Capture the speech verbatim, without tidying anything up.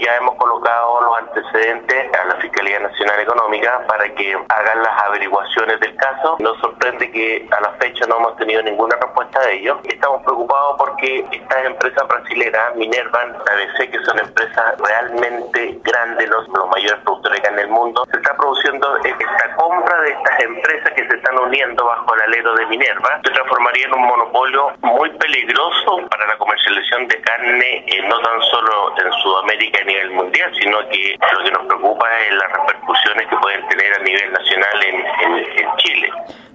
Ya hemos colocado los antecedentes a la Fiscalía Nacional Económica para que hagan las averiguaciones del caso. Nos sorprende que a la fecha no hemos tenido ninguna respuesta de ellos. Estamos preocupados porque estas empresas brasileras, Minerva, A B C, que son empresas realmente grandes, los, los mayores productores de carne del mundo, se está produciendo esta compra de estas empresas que se están uniendo bajo el alero de Minerva. Se transformaría en un monopolio muy peligroso para la comercialización de carne, eh, no tan solo en Sudamérica a nivel mundial, sino que lo que nos preocupa es las repercusiones que pueden tener a nivel nacional en, en, en Chile.